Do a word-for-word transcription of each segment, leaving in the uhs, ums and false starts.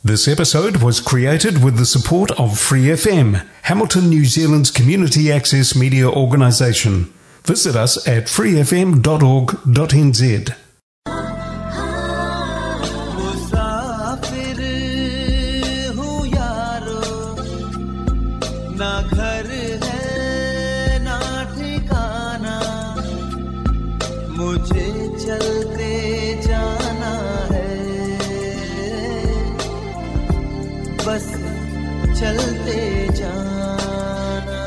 This episode was created with the support of Free F M, Hamilton, New Zealand's community access media organisation. Visit us at free f m dot org dot n z. चलते जाना।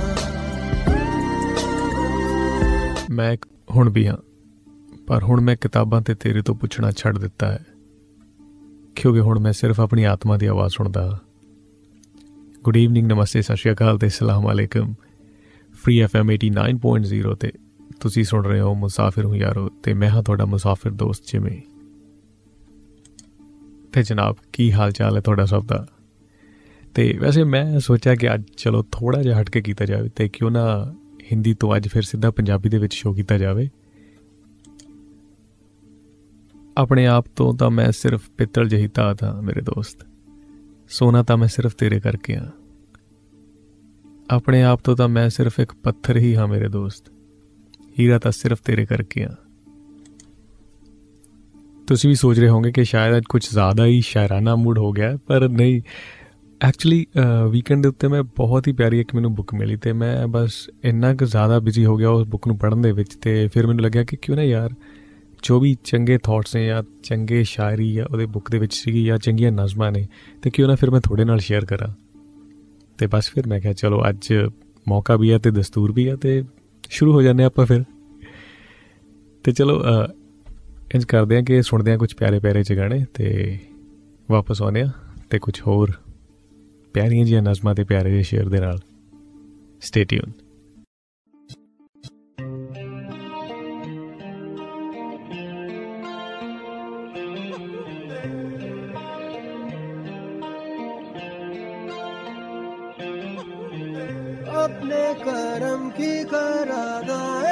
मैं हुण भी हाँ, पर हुण मैं किताबां ते तेरे तो पुछना छड़ दिता है, क्योंकि हुण मैं सिर्फ अपनी आत्मा की आवाज़ सुनदा। गुड ईवनिंग, नमस्ते, सत श्री अकाल ते अस्सलाम वालेकुम। Free F M eighty nine point zero ते तुसी सुन रहे हो मुसाफिर हूँ यारो, ते मैं हाँ तुहाडा मुसाफिर दोस्त जिमी। ते जनाब की हाल चाल है तुहाडा सब दा? तो वैसे मैं सोचा कि अज चलो थोड़ा जिहा हट के किया जाए, तो क्यों ना हिंदी तो अज फिर सीधा पंजाबी दे विच शो किया जाए। अपने आप तो तो मैं सिर्फ पित्तल जही धात हाँ मेरे दोस्त, सोना तो मैं सिर्फ तेरे करके हाँ। अपने आप तो तो मैं सिर्फ एक पत्थर ही हाँ मेरे दोस्त, हीरा तो सिर्फ तेरे करके हाँ। तुसी भी सोच रहे होंगे कि शायद आज कुछ ज़्यादा ही शायराना मूड हो गया, पर नहीं। एक्चुअली वीकेंड के उत्ते मैं बहुत ही प्यारी एक मैनू बुक मिली, तो मैं बस इन्ना क ज़्यादा बिजी हो गया उस बुक नूं पढ़न दे विच, ते फिर मैनू लग्या कि क्यों ना यार जो भी चंगे थॉट्स ने या चंगे शायरी या उहदे बुक दे विच सीगी या चंगियां नज़मां ने, तो क्यों ना फिर मैं थोड़े नाल शेयर करा। तो बस फिर मैं कहा चलो अज मौका भी है तो दस्तूर भी है, तो शुरू हो जाने आपां फिर। तो चलो इंज करते हैं कि सुनते हैं कुछ प्यारे प्यारे च गाने, तो वापस आने तो कुछ होर प्यारियां जिहियां नज़मां ते प्यारे जिहे शेयर दे नाल। Stay tune. अपने करम की करादाए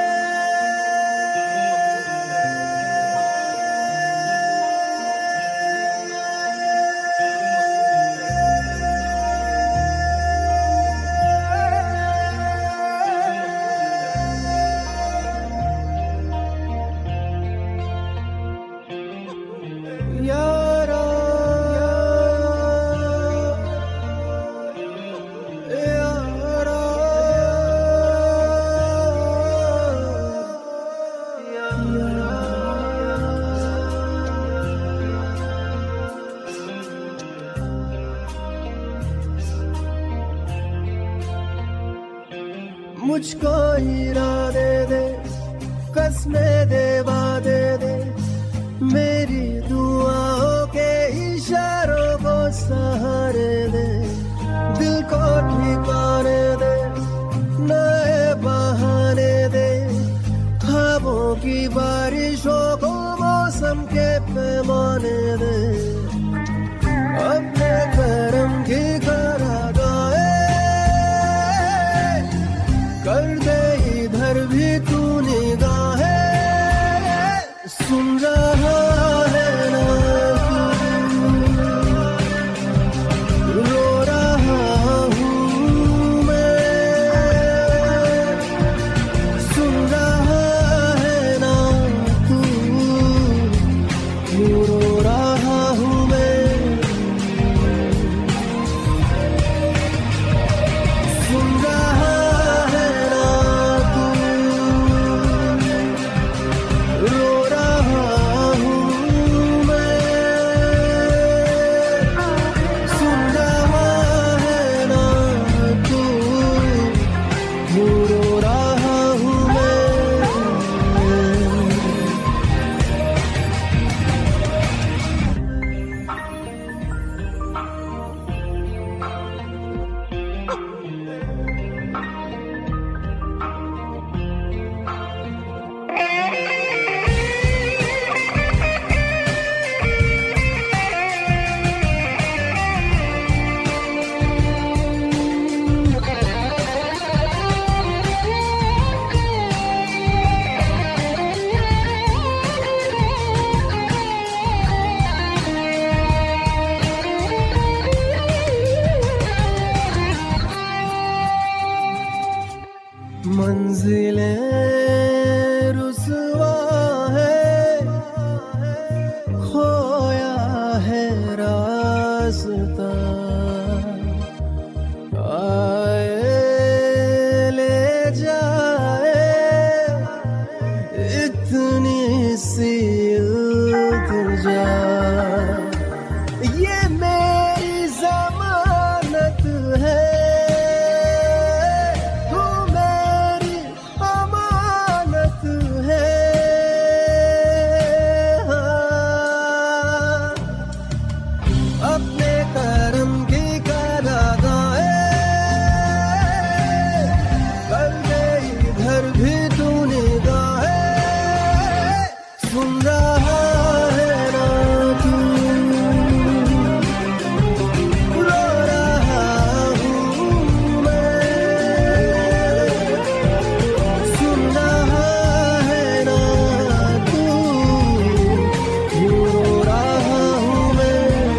मुझको हीरा दे दे, कसमें दे वादे दे, मेरी दुआओं के इशारों को सहारे दे, दिल को ठिकाने दे, नए बहाने दे, ख्वाबों की बारिशों को मौसम के पैमाने दे, अपने करम की करादाए कर दे इधर भी तू निगाहें, सुन रहा है ना रो रहा हूँ, रास्ता आए ले जाए इतनी सी इल्तिजा ये मेरी जमानत है तू मेरी अमानत है हाँ। अपने करम की करादाए कर दे इधर भी तू निगाहें सुन रहा है ना तू रो रहा हूँ मैं सुन रहा है ना तू रो रहा हूँ मैं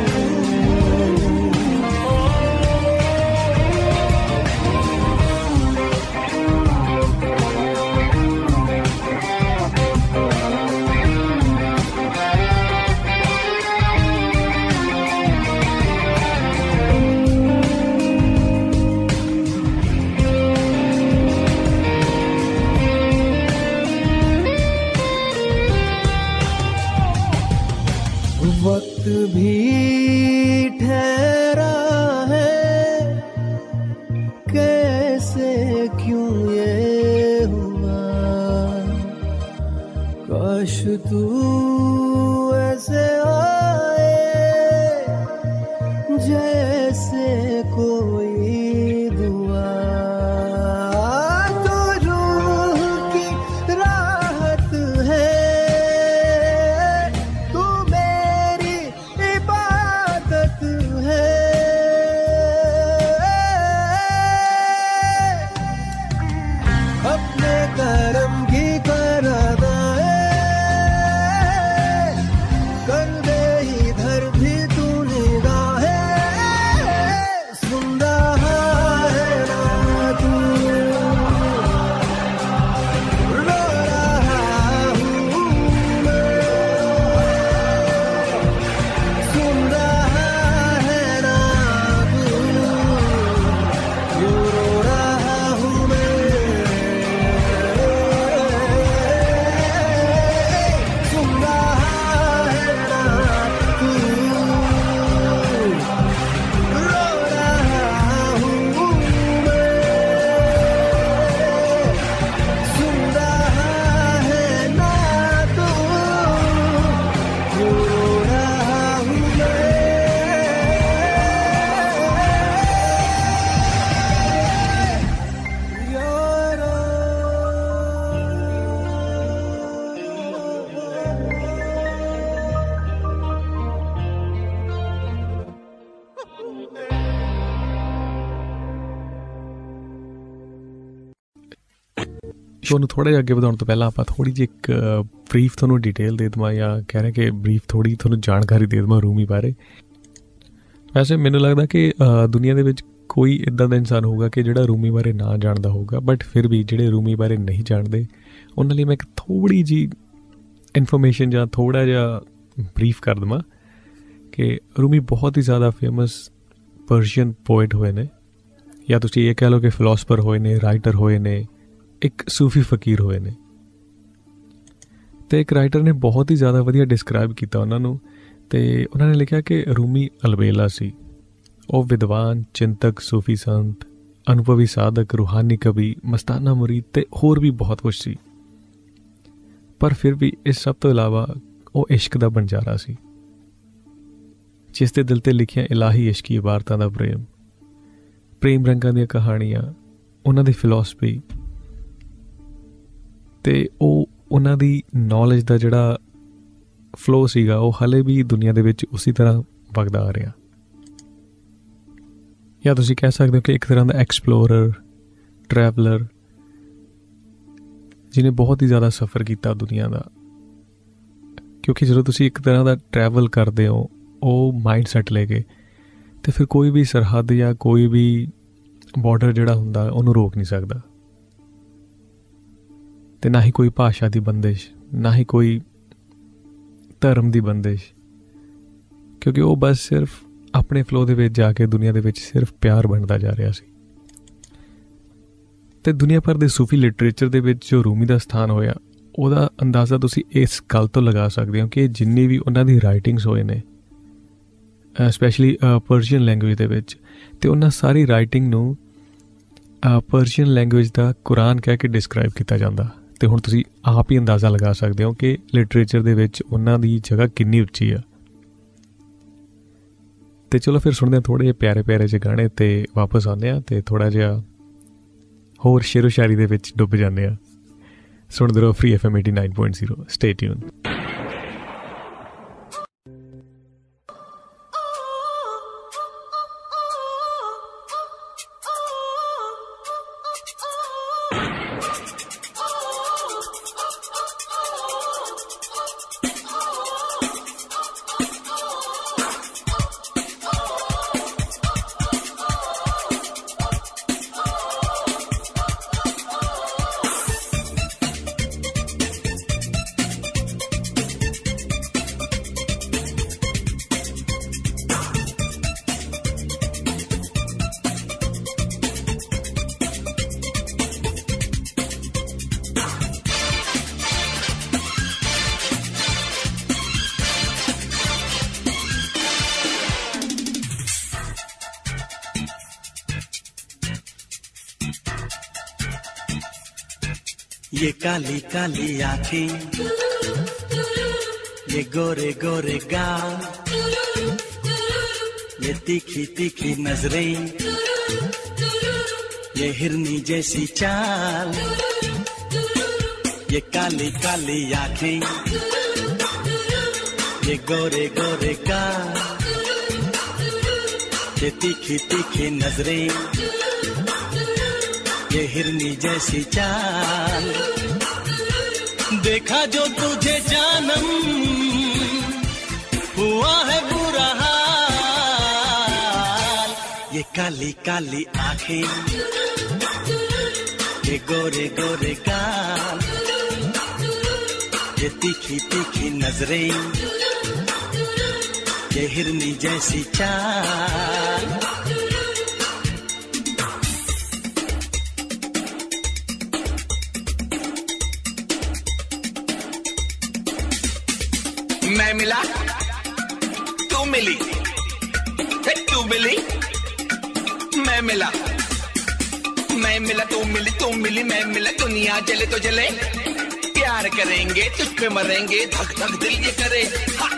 वक्त भी ठहरा है कैसे क्यों ये हुआ काश तू ऐसे आए जैसे कोई दुआ तो रूह की राहत है तू मेरी इबादत है अपने करम की करादाए कर दे इधर भी तू निगाहें सुन रहा है ना तू रो रहा हूँ मैं सुन रहा है ना तू रो रहा हूँ मैं सुन रहा है ना तू रो रहा हूँ मैं सुन रहा है ना तू रो रहा हूँ मैं यारा ਸ਼ੋਅ ਨੂੰ ਥੋੜ੍ਹਾ ਜਿਹਾ ਅੱਗੇ ਵਧਾਉਣ ਤੋਂ ਪਹਿਲਾਂ ਆਪਾਂ ਥੋੜ੍ਹੀ ਜਿਹੀ ਇੱਕ ਬਰੀਫ ਤੁਹਾਨੂੰ ਡਿਟੇਲ ਦੇ ਦੇਵਾਂ ਜਾਂ ਕਹਿ ਰਹੇ ਕਿ ਬਰੀਫ ਥੋੜ੍ਹੀ ਤੁਹਾਨੂੰ ਜਾਣਕਾਰੀ ਦੇ ਦੇਵਾਂ ਰੂਮੀ ਬਾਰੇ। ਵੈਸੇ ਮੈਨੂੰ ਲੱਗਦਾ ਕਿ ਅ, ਦੁਨੀਆ ਦੇ ਵਿੱਚ ਕੋਈ ਇੱਦਾਂ ਦਾ ਇਨਸਾਨ ਹੋਊਗਾ ਕਿ ਜਿਹੜਾ ਰੂਮੀ ਬਾਰੇ ਨਾ ਜਾਣਦਾ ਹੋਊਗਾ, ਬਟ ਫਿਰ ਵੀ ਜਿਹੜੇ ਰੂਮੀ ਬਾਰੇ ਨਹੀਂ ਜਾਣਦੇ ਉਹਨਾਂ ਲਈ ਮੈਂ ਇੱਕ ਥੋੜ੍ਹੀ ਜਿਹੀ ਇਨਫੋਰਮੇਸ਼ਨ ਜਾਂ ਥੋੜ੍ਹਾ ਜਿਹਾ ਬਰੀਫ ਕਰ ਦੇਵਾਂ ਕਿ ਰੂਮੀ ਬਹੁਤ ਹੀ ਜ਼ਿਆਦਾ ਫੇਮਸ ਪਰਸ਼ੀਅਨ ਪੋਇਟ ਹੋਏ ਨੇ, ਜਾਂ ਤੁਸੀਂ ਇਹ ਕਹਿ ਲਓ ਕਿ ਫਿਲੋਸਫਰ ਹੋਏ ਨੇ, ਰਾਈਟਰ ਹੋਏ ਨੇ, ਇੱਕ ਸੂਫੀ ਫਕੀਰ ਹੋਏ ਨੇ। ਅਤੇ ਇੱਕ ਰਾਈਟਰ ਨੇ ਬਹੁਤ ਹੀ ਜ਼ਿਆਦਾ ਵਧੀਆ ਡਿਸਕਰਾਈਬ ਕੀਤਾ ਉਹਨਾਂ ਨੂੰ, ਅਤੇ ਉਹਨਾਂ ਨੇ ਲਿਖਿਆ ਕਿ ਰੂਮੀ ਅਲਬੇਲਾ ਸੀ। ਉਹ ਵਿਦਵਾਨ, ਚਿੰਤਕ, ਸੂਫੀ ਸੰਤ, ਅਨੁਭਵੀ ਸਾਧਕ, ਰੂਹਾਨੀ ਕਵੀ, ਮਸਤਾਨਾ ਮੁਰੀਦ ਅਤੇ ਹੋਰ ਵੀ ਬਹੁਤ ਕੁਛ ਸੀ। ਪਰ ਫਿਰ ਵੀ ਇਸ ਸਭ ਤੋਂ ਇਲਾਵਾ ਉਹ ਇਸ਼ਕ ਦਾ ਬੰਜਾਰਾ ਸੀ, ਜਿਸ ਦੇ ਦਿਲ 'ਤੇ ਲਿਖੀਆਂ ਇਲਾਹੀ ਇਸ਼ਕੀ ਇਬਾਰਤਾਂ ਦਾ ਪ੍ਰੇਮ, ਪ੍ਰੇਮ ਰੰਗਾਂ ਦੀਆਂ ਕਹਾਣੀਆਂ, ਉਹਨਾਂ ਦੀ ਫਿਲੋਸਫੀ ਅਤੇ ਉਹ ਉਹਨਾਂ ਦੀ ਨੌਲੇਜ ਦਾ ਜਿਹੜਾ ਫਲੋ ਸੀਗਾ ਉਹ ਹਾਲੇ ਵੀ ਦੁਨੀਆ ਦੇ ਵਿੱਚ ਉਸੀ ਤਰ੍ਹਾਂ ਵਗਦਾ ਆ ਰਿਹਾ। ਜਾਂ ਤੁਸੀਂ ਕਹਿ ਸਕਦੇ ਹੋ ਕਿ ਇੱਕ ਤਰ੍ਹਾਂ ਦਾ ਐਕਸਪਲੋਰਰ, ਟਰੈਵਲਰ, ਜਿਹਨੇ ਬਹੁਤ ਹੀ ਜ਼ਿਆਦਾ ਸਫ਼ਰ ਕੀਤਾ ਦੁਨੀਆ ਦਾ। ਕਿਉਂਕਿ ਜਦੋਂ ਤੁਸੀਂ ਇੱਕ ਤਰ੍ਹਾਂ ਦਾ ਟਰੈਵਲ ਕਰਦੇ ਹੋ ਉਹ ਮਾਈਂਡ ਸੈੱਟ ਲੈ ਕੇ, ਅਤੇ ਫਿਰ ਕੋਈ ਵੀ ਸਰਹੱਦ ਜਾਂ ਕੋਈ ਵੀ ਬਾਰਡਰ ਜਿਹੜਾ ਹੁੰਦਾ ਉਹਨੂੰ ਰੋਕ ਨਹੀਂ ਸਕਦਾ। ਅਤੇ ਨਾ ਹੀ ਕੋਈ ਭਾਸ਼ਾ ਦੀ ਬੰਦਿਸ਼, ਨਾ ਹੀ ਕੋਈ ਧਰਮ ਦੀ ਬੰਦਿਸ਼, ਕਿਉਂਕਿ ਉਹ ਬਸ ਸਿਰਫ ਆਪਣੇ ਫਲੋ ਦੇ ਵਿੱਚ ਜਾ ਕੇ ਦੁਨੀਆ ਦੇ ਵਿੱਚ ਸਿਰਫ ਪਿਆਰ ਬਣਦਾ ਜਾ ਰਿਹਾ ਸੀ। ਅਤੇ ਦੁਨੀਆ ਭਰ ਦੇ ਸੂਫੀ ਲਿਟਰੇਚਰ ਦੇ ਵਿੱਚ ਜੋ ਰੂਮੀ ਦਾ ਸਥਾਨ ਹੋਇਆ, ਉਹਦਾ ਅੰਦਾਜ਼ਾ ਤੁਸੀਂ ਇਸ ਗੱਲ ਤੋਂ ਲਗਾ ਸਕਦੇ ਹੋ ਕਿ ਜਿੰਨੀ ਵੀ ਉਹਨਾਂ ਦੀ ਰਾਈਟਿੰਗਸ ਹੋਏ ਨੇ, ਸਪੈਸ਼ਲੀ ਪਰਸ਼ੀਅਨ ਲੈਂਗੁਏਜ ਦੇ ਵਿੱਚ, ਅਤੇ ਉਹਨਾਂ ਸਾਰੀ ਰਾਈਟਿੰਗ ਨੂੰ ਪਰਸ਼ੀਅਨ ਲੈਂਗੁਏਜ ਦਾ ਕੁਰਾਨ ਕਹਿ ਕੇ ਡਿਸਕਰਾਈਬ ਕੀਤਾ ਜਾਂਦਾ। ਅਤੇ ਹੁਣ ਤੁਸੀਂ ਆਪ ਹੀ ਅੰਦਾਜ਼ਾ ਲਗਾ ਸਕਦੇ ਹੋ ਕਿ ਲਿਟਰੇਚਰ ਦੇ ਵਿੱਚ ਉਹਨਾਂ ਦੀ ਜਗ੍ਹਾ ਕਿੰਨੀ ਉੱਚੀ ਆ। ਅਤੇ ਚਲੋ ਫਿਰ ਸੁਣਦੇ ਹਾਂ ਥੋੜ੍ਹੇ ਜਿਹੇ ਪਿਆਰੇ ਪਿਆਰੇ ਜਿਹੇ ਗਾਣੇ, ਅਤੇ ਵਾਪਸ ਆਉਂਦੇ ਹਾਂ ਅਤੇ ਥੋੜ੍ਹਾ ਜਿਹਾ ਹੋਰ ਸ਼ੇਰੋ ਸ਼ਾਇਰੀ ਦੇ ਵਿੱਚ ਡੁੱਬ ਜਾਂਦੇ ਹਾਂ। ਸੁਣਦੇ ਰਹੋ free F M eighty nine point zero. Stay tune. ये काली काली आंखें, ये गोरे गोरे गाल, ये तीखी तीखी नजरें, ये हिरनी जैसी चाल, ये काली काली आंखें, ये गोरे गोरे गाल, ये तीखी तीखी नजरें, ये हिरनी जैसी चाल, देखा जो तुझे जानम हुआ है बुरा हाल। ये काली काली आंखें, ये गोरे गोरे गाल, ये तीखी तीखी नजरें, ये हिरनी जैसी चाल। मैं मिला तू मिली, तू मिली मैं मिला, मैं मिला तू मिली, तू मिली मैं मिला, दुनिया जले तो जले, प्यार करेंगे तुझ पे मरेंगे, धक धक दिल ये करे। हा।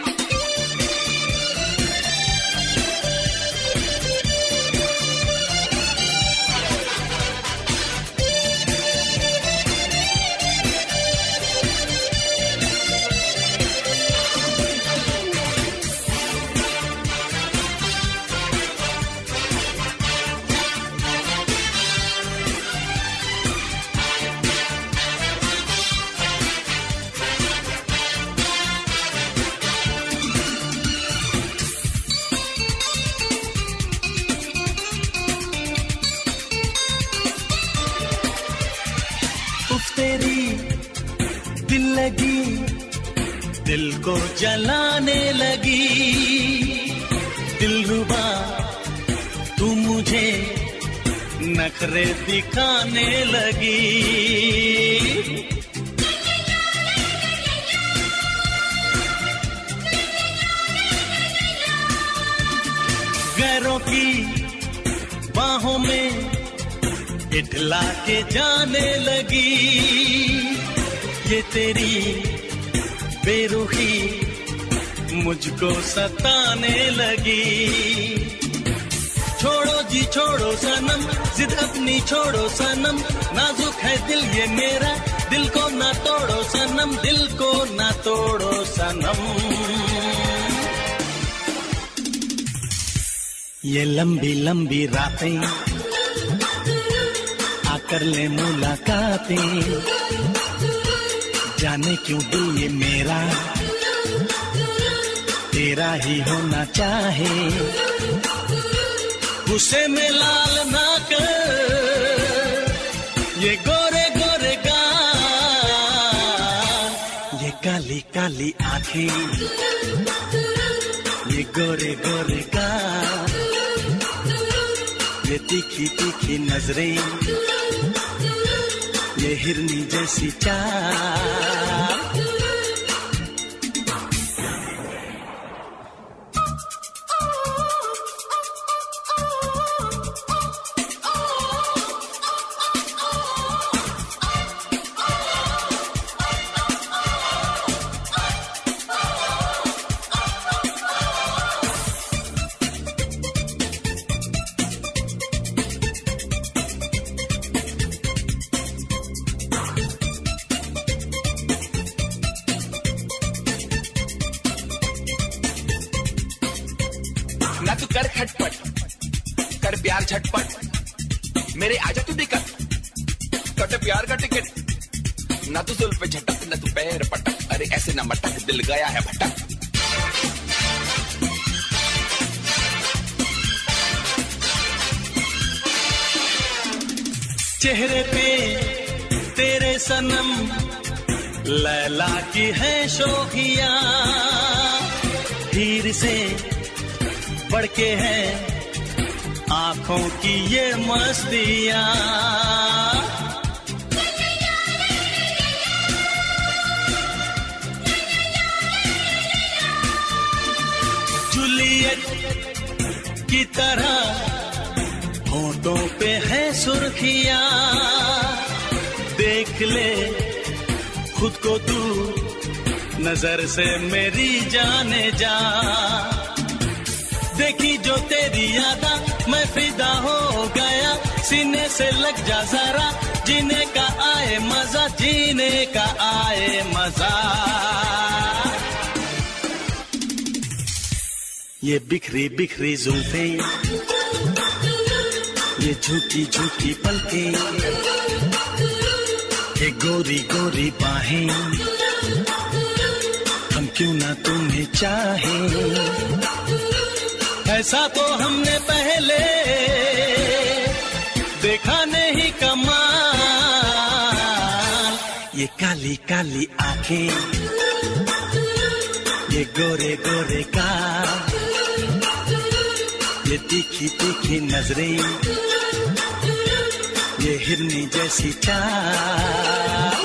तेरी दिल लगी, दिल को जलाने लगी, दिलरुबा तू मुझे नखरे दिखाने लगी। गैरों की बाहों में इठला के जाने लगी, ये तेरी बेरुखी मुझको सताने लगी। छोड़ो जी छोड़ो सनम, जिद अपनी छोड़ो सनम, नाजुक है दिल ये मेरा, दिल को ना तोड़ो सनम, दिल को ना तोड़ो सनम। ये लंबी लंबी रातें आकर ले मुलाकातें, जाने क्यों दिल ये मेरा तेरा ही होना चाहे। गुस्से में लाल ना कर ये गोरे गोरे गाल, ये काली काली आंखें, ये ये गोरे गोरे का, ये तीखी तीखी नजरें, ये हिरनी जैसी चाल। झटपट मेरे आजा तू दिक्कत कट प्यार का टिकट ना तू जुल्फ पे झटक ना तू पैर पटक अरे ऐसे ना मटक दिल गया है भटक चेहरे पे तेरे सनम लैला की है शोखियां हीर से बढ़ के है आंखों की ये मस्तियां जूलियट की तरह होठों पे है सुर्खियां देख ले खुद को तू नजर से मेरी जाने जा देखी जो तेरी यादा मैं फिदा हो गया सीने से लग जा जरा जीने का आए मजा जीने का आए मजा ये बिखरी बिखरी जुल्फे ये झूठी झूठी पलकें ये गोरी गोरी बाहें हम क्यों ना तुम्हें चाहें ऐसा तो हमने पहले देखा नहीं कमाल ये काली काली आंखें ये गोरे गोरे का ये तीखी तीखी नजरें ये हिरनी जैसी चाल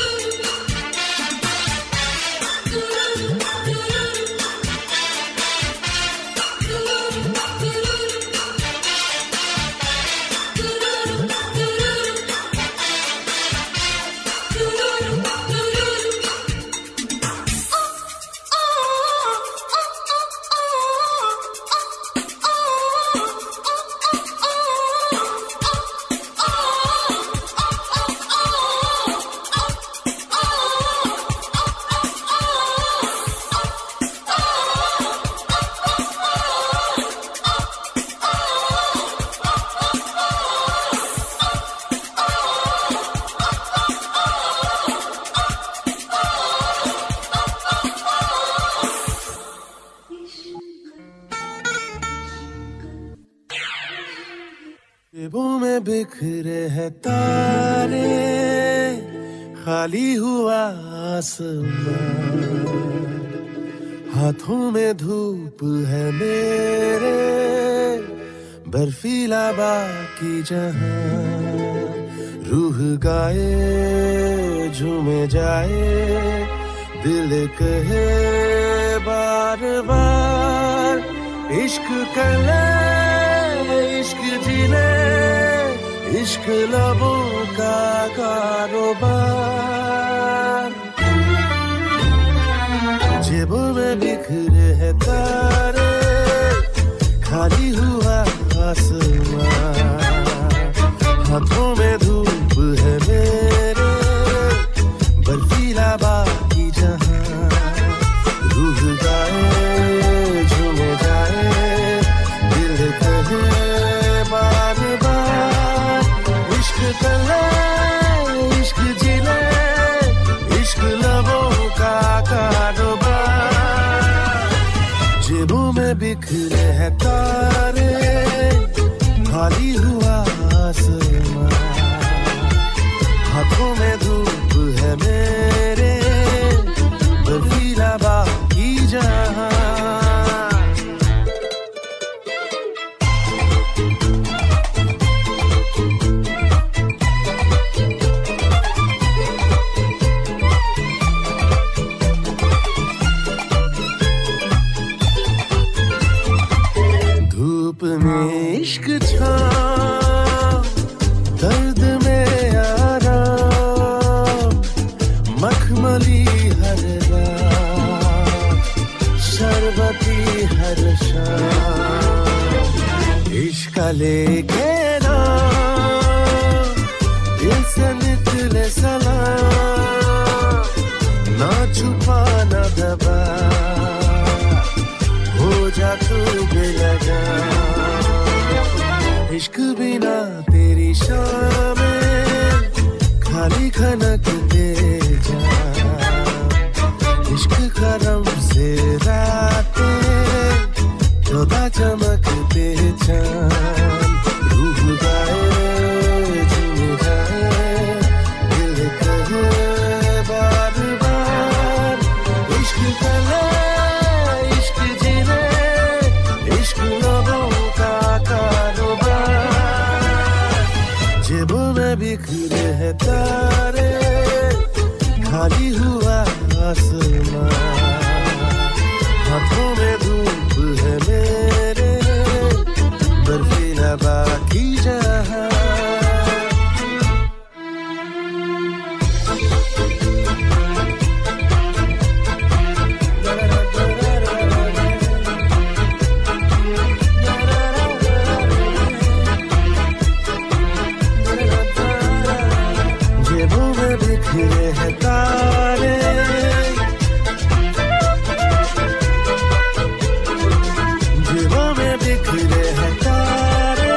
बिखरे है तारे खाली हुआ आसमान हाथों में धूप है मेरे बर्फीला बाकी जहां रूह गाए झूमे जाए दिल कहे बार बार इश्क कर ले इश्क जी ले इश्क लबों का कारोबार जेबों में बिखरे है तारे खाली हुआ आसमान हाथों में धूप है मेरे बर्फीला बाकी जहां रूह गाए झूमे जाए दिल कहे बार बार इश्क कर ले इश्क जी ले इश्क लबों का कारोबार जेबों में बिखरे है तारे खाली हुआ आसमान हाथों में धूप है मेरे बर्फीला बाकी जहां धूप में इश्क छाँव, दर्द में आराम, मखमली हर रात, शरबती हर शाम, इश्क लेके नाम, दिल से निकले सलाम, ना छुपा ना दबा, हो जा तू बेलगा, इश्क बिना तेरी शामें खाली खनकते जा, इश्क करम से रातें जोदा चमकते चांद, रूह गाए झूम जाए दिल कहे बार बार, इश्क कला बिखरे हैं तारे, खाली हुआ आसमां, हाथों में धूप है मेरे, बर्फीला बाकी जहां, बिखरे हैं तारे, जेबों में बिखरे हैं तारे,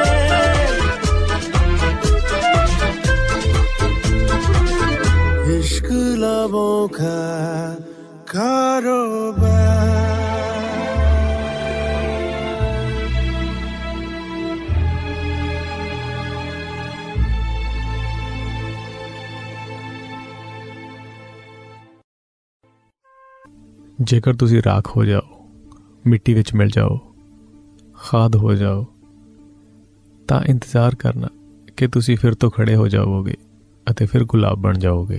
इश्क लबों का कारोबार। ਜੇਕਰ ਤੁਸੀਂ ਰਾਖ ਹੋ ਜਾਓ, ਮਿੱਟੀ ਵਿੱਚ ਮਿਲ ਜਾਓ, ਖਾਦ ਹੋ ਜਾਓ, ਤਾਂ ਇੰਤਜ਼ਾਰ ਕਰਨਾ ਕਿ ਤੁਸੀਂ ਫਿਰ ਤੋਂ ਖੜੇ ਹੋ ਜਾਓਗੇ ਅਤੇ ਫਿਰ ਗੁਲਾਬ ਬਣ ਜਾਓਗੇ।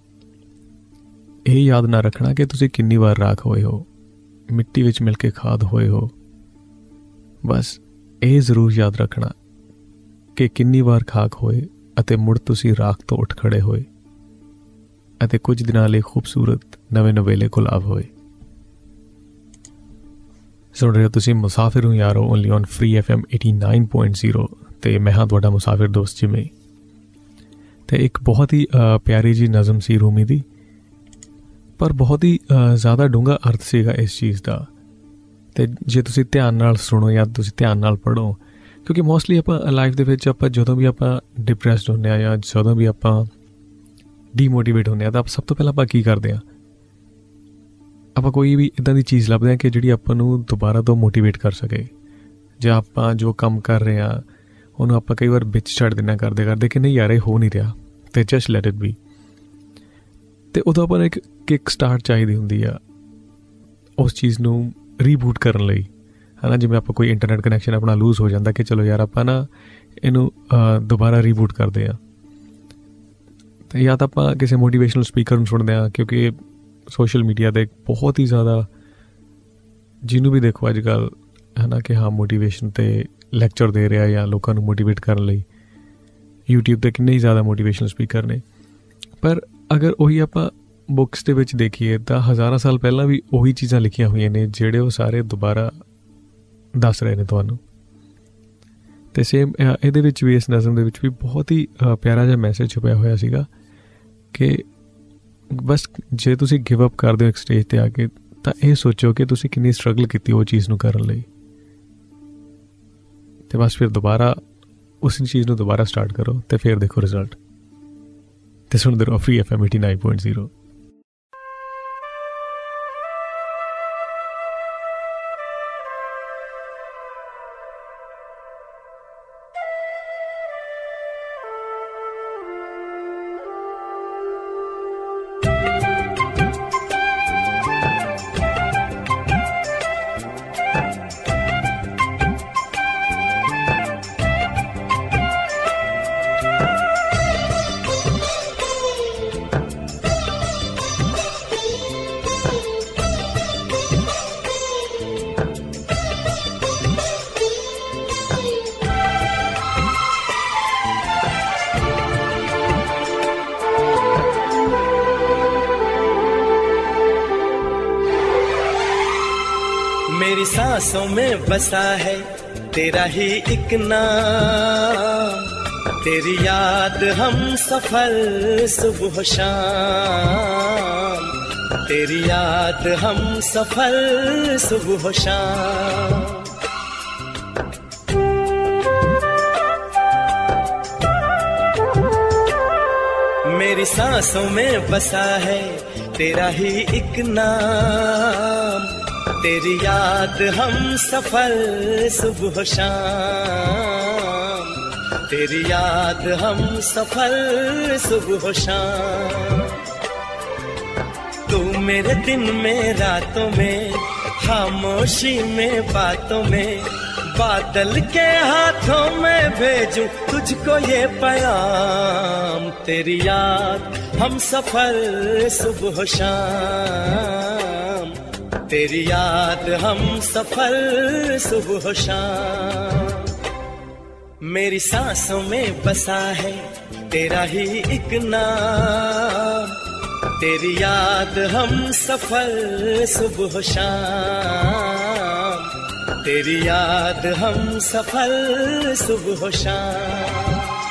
ਇਹ ਯਾਦ ਨਾ ਰੱਖਣਾ ਕਿ ਤੁਸੀਂ ਕਿੰਨੀ ਵਾਰ ਰਾਖ ਹੋਏ ਹੋ, ਮਿੱਟੀ ਵਿੱਚ ਮਿਲ ਕੇ ਖਾਦ ਹੋਏ ਹੋ। ਬਸ ਇਹ ਜ਼ਰੂਰ ਯਾਦ ਰੱਖਣਾ ਕਿ ਕਿੰਨੀ ਵਾਰ ਖਾਕ ਹੋਏ ਅਤੇ ਮੁੜ ਤੁਸੀਂ ਰਾਖ ਤੋਂ ਉੱਠ ਖੜੇ ਹੋਏ ਅਤੇ ਕੁਝ ਦਿਨਾਂ ਲਈ ਖੂਬਸੂਰਤ ਨਵੇਂ ਨਵੇਲੇ ਗੁਲਾਬ ਹੋਏ। ਸੁਣ ਰਹੇ ਹੋ ਤੁਸੀਂ ਮੁਸਾਫਿਰ ਹੂੰ ਯਾਰੋ, only on free F M eighty nine point zero, ਅਤੇ ਮੈਂ ਹਾਂ ਤੁਹਾਡਾ ਮੁਸਾਫਿਰ ਦੋਸਤ ਜਿਮੀ। ਅਤੇ ਇੱਕ ਬਹੁਤ ਹੀ ਪਿਆਰੀ ਜੀ ਨਜ਼ਮ ਸੀ ਰੂਮੀ ਦੀ, ਪਰ ਬਹੁਤ ਹੀ ਜ਼ਿਆਦਾ ਡੂੰਘਾ ਅਰਥ ਸੀਗਾ ਇਸ ਚੀਜ਼ ਦਾ। ਅਤੇ ਜੇ ਤੁਸੀਂ ਧਿਆਨ ਨਾਲ ਸੁਣੋ ਜਾਂ ਤੁਸੀਂ ਧਿਆਨ ਨਾਲ ਪੜ੍ਹੋ, ਕਿਉਂਕਿ ਮੋਸਟਲੀ ਆਪਾਂ ਲਾਈਫ ਦੇ ਵਿੱਚ ਆਪਾਂ ਜਦੋਂ ਵੀ ਆਪਾਂ ਡਿਪਰੈਸਡ ਹੁੰਦੇ ਹਾਂ ਜਾਂ ਜਦੋਂ ਵੀ ਆਪਾਂ ਡੀਮੋਟੀਵੇਟ ਹੁੰਦੇ ਹਾਂ, ਤਾਂ ਸਭ ਤੋਂ ਪਹਿਲਾਂ ਆਪਾਂ ਕੀ ਕਰਦੇ ਹਾਂ, ਆਪਾਂ ਕੋਈ ਵੀ ਇੱਦਾਂ ਦੀ ਚੀਜ਼ ਲੱਭਦੇ ਹਾਂ ਕਿ ਜਿਹੜੀ ਆਪਾਂ ਨੂੰ ਦੁਬਾਰਾ ਤੋਂ ਮੋਟੀਵੇਟ ਕਰ ਸਕੇ। ਜਾਂ ਆਪਾਂ ਜੋ ਕੰਮ ਕਰ ਰਹੇ ਹਾਂ ਉਹਨੂੰ ਆਪਾਂ ਕਈ ਵਾਰ ਵਿੱਚ ਛੱਡ ਦੇਣਾ ਕਰਦੇ ਕਰਦੇ ਕਿ ਨਹੀਂ ਯਾਰ ਇਹ ਹੋ ਨਹੀਂ ਰਿਹਾ, ਅਤੇ ਜਸਟ ਲੈਟ ਇਟ ਬੀ। ਅਤੇ ਉਦੋਂ ਆਪਾਂ ਨੂੰ ਇੱਕ ਕਿੱਕ ਸਟਾਰਟ ਚਾਹੀਦੀ ਹੁੰਦੀ ਆ ਉਸ ਚੀਜ਼ ਨੂੰ ਰੀਬੂਟ ਕਰਨ ਲਈ, ਹੈ ਨਾ। ਜਿਵੇਂ ਆਪਾਂ ਕੋਈ ਇੰਟਰਨੈਟ ਕਨੈਕਸ਼ਨ ਆਪਣਾ ਲੂਜ਼ ਹੋ ਜਾਂਦਾ ਕਿ ਚਲੋ ਯਾਰ ਆਪਾਂ ਨਾ ਇਹਨੂੰ ਦੁਬਾਰਾ ਰੀਬੂਟ ਕਰਦੇ ਹਾਂ। ਅਤੇ ਜਾਂ ਤਾਂ ਆਪਾਂ ਕਿਸੇ ਮੋਟੀਵੇਸ਼ਨਲ ਸਪੀਕਰ ਨੂੰ ਸੁਣਦੇ ਹਾਂ, ਕਿਉਂਕਿ ਸੋਸ਼ਲ ਮੀਡੀਆ 'ਤੇ ਬਹੁਤ ਹੀ ਜ਼ਿਆਦਾ ਜਿਹਨੂੰ ਵੀ ਦੇਖੋ ਅੱਜ ਕੱਲ੍ਹ, ਹੈ ਨਾ, ਕਿ ਹਾਂ ਮੋਟੀਵੇਸ਼ਨ 'ਤੇ ਲੈਕਚਰ ਦੇ ਰਿਹਾ ਜਾਂ ਲੋਕਾਂ ਨੂੰ ਮੋਟੀਵੇਟ ਕਰਨ ਲਈ। ਯੂਟਿਊਬ 'ਤੇ ਕਿੰਨੇ ਹੀ ਜ਼ਿਆਦਾ ਮੋਟੀਵੇਸ਼ਨਲ ਸਪੀਕਰ ਨੇ। ਪਰ ਅਗਰ ਉਹੀ ਆਪਾਂ ਬੁੱਕਸ ਦੇ ਵਿੱਚ ਦੇਖੀਏ ਤਾਂ ਹਜ਼ਾਰਾਂ ਸਾਲ ਪਹਿਲਾਂ ਵੀ ਉਹੀ ਚੀਜ਼ਾਂ ਲਿਖੀਆਂ ਹੋਈਆਂ ਨੇ ਜਿਹੜੇ ਉਹ ਸਾਰੇ ਦੁਬਾਰਾ ਦੱਸ ਰਹੇ ਨੇ ਤੁਹਾਨੂੰ। ਅਤੇ ਸੇਮ ਇਹਦੇ ਵਿੱਚ ਵੀ, ਇਸ ਨਜ਼ਮ ਦੇ ਵਿੱਚ ਵੀ ਬਹੁਤ ਹੀ ਪਿਆਰਾ ਜਿਹਾ ਮੈਸੇਜ ਛੁਪਿਆ ਹੋਇਆ ਸੀਗਾ ਕਿ ਬਸ ਜੇ ਤੁਸੀਂ ਗਿਵ ਅਪ ਕਰਦੇ ਹੋ ਇੱਕ ਸਟੇਜ 'ਤੇ ਆ ਕੇ, ਤਾਂ ਇਹ ਸੋਚੋ ਕਿ ਤੁਸੀਂ ਕਿੰਨੀ ਸਟਰਗਲ ਕੀਤੀ ਉਹ ਚੀਜ਼ ਨੂੰ ਕਰਨ ਲਈ, ਅਤੇ ਬਸ ਫਿਰ ਦੁਬਾਰਾ ਉਸ ਚੀਜ਼ ਨੂੰ ਦੁਬਾਰਾ ਸਟਾਰਟ ਕਰੋ ਅਤੇ ਫਿਰ ਦੇਖੋ ਰਿਜ਼ਲਟ। ਅਤੇ ਸੁਣਦੇ ਰਹੋ free F M eighty nine point zero. सांसों में बसा है तेरा ही एक नाम, तेरी याद हम सफर सुबह शाम, तेरी याद हम सफर सुबह शाम। मेरी सांसों में बसा है तेरा ही एक नाम, तेरी याद हम सफर सुबह शाम, तेरी याद हम सफर सुबह शाम। तू मेरे दिन में रातों में, खामोशी में बातों में, बादल के हाथों में भेजूं तुझको ये पैगाम, तेरी याद हम सफर सुबह शाम, तेरी याद हम सफर सुबह शाम। मेरी सांसों में बसा है तेरा ही एक नाम, तेरी याद हम सफर सुबह शाम, तेरी याद हम सफर सुबह शाम।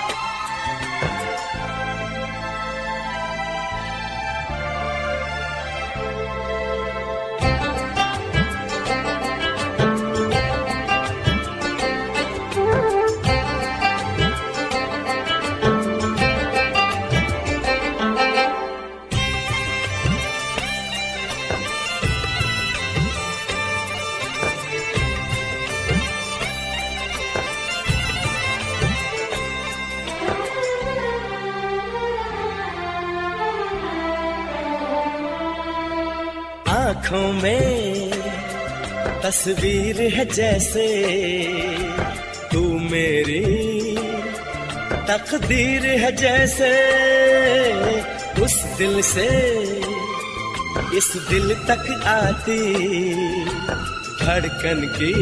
आँखों में तस्वीर है जैसे तू मेरी तकदीर है जैसे, उस दिल से इस दिल तक आती धड़कन की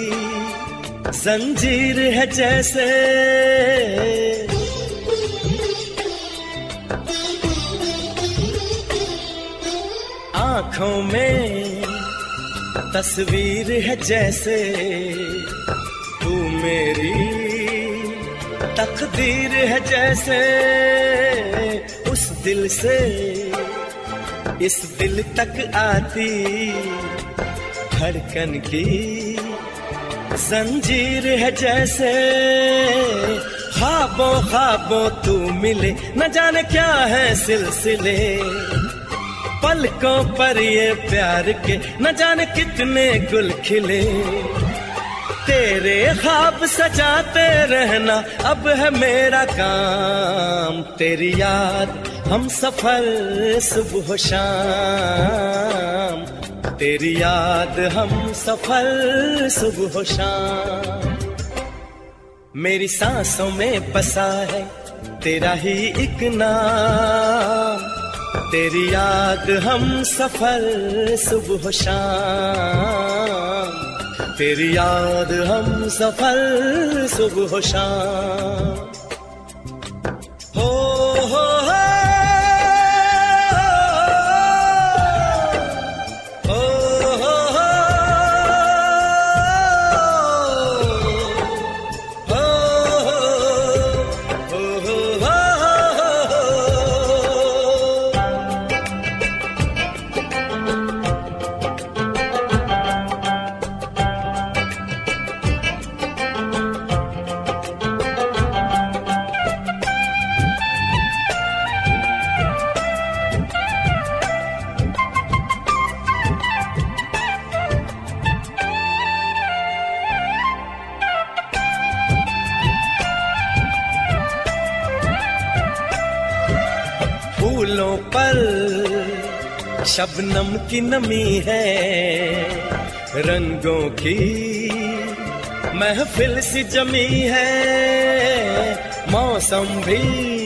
जंजीर है जैसे। आँखों में तस्वीर है जैसे तू मेरी तकदीर है जैसे, उस दिल से इस दिल तक आती धड़कन की जंजीर है जैसे। ख्वाबों ख्वाबों तू मिले न जाने क्या है सिलसिले, पलकों पर ये प्यार के न जाने कितने गुल खिले। तेरे ख्वाब सजाते रहना अब है मेरा काम, तेरी याद हम सफर सुबह शाम, तेरी याद हम सफर सुबह शाम। मेरी सांसों में बसा है तेरा ही एक नाम, तेरी याद हम सफर सुबह शाम, तेरी याद हम सफर सुबह शाम। हो हो हो फूलों पर शबनम की नमी है, रंगों की महफिल सी जमी है। मौसम भी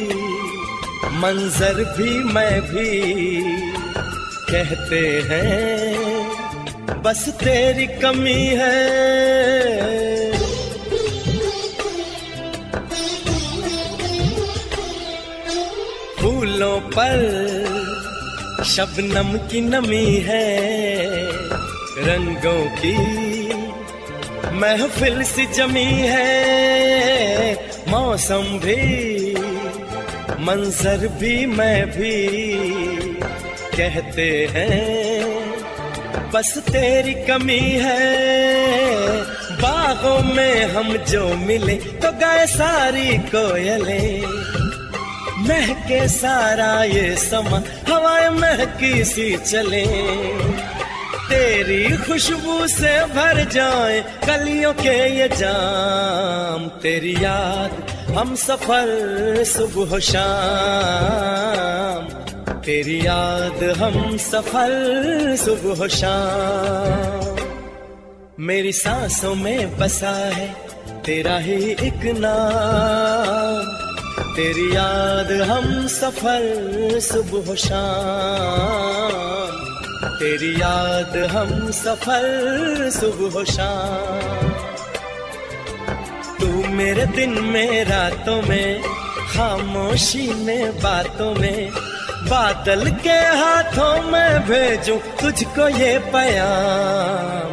मंजर भी मैं भी कहते हैं बस तेरी कमी है। फूलों पर शबनम की नमी है, रंगों की महफिल सी जमी है, मौसम भी मंजर भी मैं भी, कहते हैं बस तेरी कमी है। बागों में हम जो मिले तो गाए सारी कोयलें, महके सारा ये समा हवाएं महकी सी चले, तेरी खुशबू से भर जाए कलियों के ये जाम, तेरी याद हम सफर सुबह शाम, तेरी याद हम सफर सुबह शाम। मेरी सांसों में बसा है तेरा ही एक नाम, तेरी याद हम सफर सुबह शाम, तेरी याद हम सफर सुबह शाम। तू मेरे दिन में रातों में, खामोशी में बातों में, बादल के हाथों में भेजूं तुझको ये पैगाम।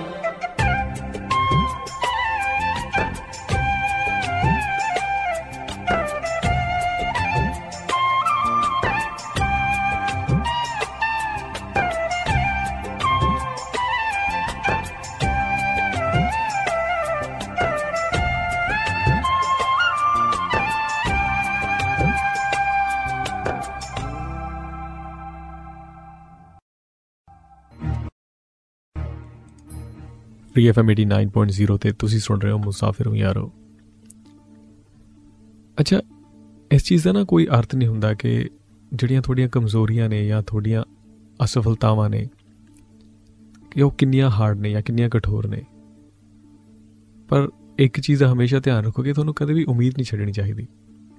Free F M eighty nine point zero ਤੇ ਤੁਸੀਂ ਸੁਣ ਰਹੇ ਹੋ ਮੁਸਾਫਿਰ ਹੂੰ ਯਾਰੋ। ਅੱਛਾ, ਇਸ ਚੀਜ਼ ਦਾ ਨਾ ਕੋਈ ਅਰਥ ਨਹੀਂ ਹੁੰਦਾ ਕਿ ਜਿਹੜੀਆਂ ਤੁਹਾਡੀਆਂ ਕਮਜ਼ੋਰੀਆਂ ਨੇ ਜਾਂ ਤੁਹਾਡੀਆਂ ਅਸਫਲਤਾਵਾਂ ਨੇ ਕਿ ਉਹ ਕਿੰਨੀਆਂ ਹਾਰਡ ਨੇ ਜਾਂ ਕਿੰਨੀਆਂ ਕਠੋਰ ਨੇ, ਪਰ ਇੱਕ ਚੀਜ਼ ਦਾ ਹਮੇਸ਼ਾ ਧਿਆਨ ਰੱਖੋ ਕਿ ਤੁਹਾਨੂੰ ਕਦੇ ਵੀ ਉਮੀਦ ਨਹੀਂ ਛੱਡਣੀ ਚਾਹੀਦੀ।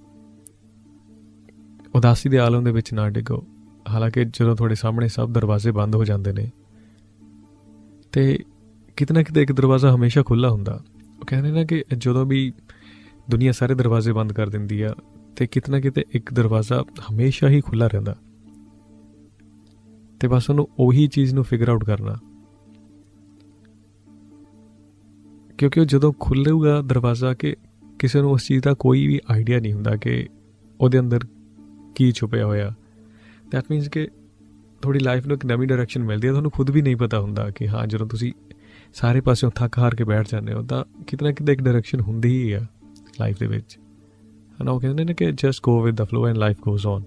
ਉਦਾਸੀ ਦੇ ਆਲਮ ਦੇ ਵਿੱਚ ਨਾ ਡਿੱਗੋ। ਹਾਲਾਂਕਿ ਜਦੋਂ ਤੁਹਾਡੇ ਸਾਹਮਣੇ ਸਭ ਦਰਵਾਜ਼ੇ ਬੰਦ ਹੋ ਜਾਂਦੇ ਨੇ ਤੇ ਕਿਤੇ ਨਾ ਕਿਤੇ ਇੱਕ ਦਰਵਾਜ਼ਾ ਹਮੇਸ਼ਾ ਖੁੱਲ੍ਹਾ ਹੁੰਦਾ। ਉਹ ਕਹਿੰਦੇ ਨਾ ਕਿ ਜਦੋਂ ਵੀ ਦੁਨੀਆ ਸਾਰੇ ਦਰਵਾਜ਼ੇ ਬੰਦ ਕਰ ਦਿੰਦੀ ਆ ਤੇ ਕਿਤੇ ਨਾ ਕਿਤੇ ਇੱਕ ਦਰਵਾਜ਼ਾ ਹਮੇਸ਼ਾ ਹੀ ਖੁੱਲ੍ਹਾ ਰਹਿੰਦਾ, ਤੇ ਬਸ ਉਹਨੂੰ ਉਹੀ ਚੀਜ਼ ਨੂੰ ਫਿਗਰ ਆਊਟ ਕਰਨਾ, ਕਿਉਂਕਿ ਉਹ ਜਦੋਂ ਖੁੱਲ੍ਹੇਗਾ ਦਰਵਾਜ਼ਾ ਕਿ ਕਿਸੇ ਨੂੰ ਉਸ ਚੀਜ਼ ਦਾ ਕੋਈ ਵੀ ਆਈਡੀਆ ਨਹੀਂ ਹੁੰਦਾ ਕਿ ਉਹਦੇ ਅੰਦਰ ਕੀ ਛੁਪਿਆ ਹੋਇਆ। ਦੈਟ ਮੀਨਸ ਕਿ ਤੁਹਾਡੀ ਲਾਈਫ ਨੂੰ ਇੱਕ ਨਵੀਂ ਡਾਇਰੈਕਸ਼ਨ ਮਿਲਦੀ ਹੈ, ਤੁਹਾਨੂੰ ਖੁਦ ਵੀ ਨਹੀਂ ਪਤਾ ਹੁੰਦਾ ਕਿ ਹਾਂ ਜਦੋਂ ਤੁਸੀਂ ਸਾਰੇ ਪਾਸਿਓਂ ਥੱਕ ਹਾਰ ਕੇ ਬੈਠ ਜਾਂਦੇ ਹੋ ਤਾਂ ਕਿਤੇ ਨਾ ਕਿਤੇ ਇੱਕ ਡਾਇਰੈਕਸ਼ਨ ਹੁੰਦੀ ਹੀ ਆ ਲਾਈਫ ਦੇ ਵਿੱਚ, ਹੈ ਨਾ। ਉਹ ਕਹਿੰਦੇ ਨੇ ਕਿ just go with the flow and life goes on,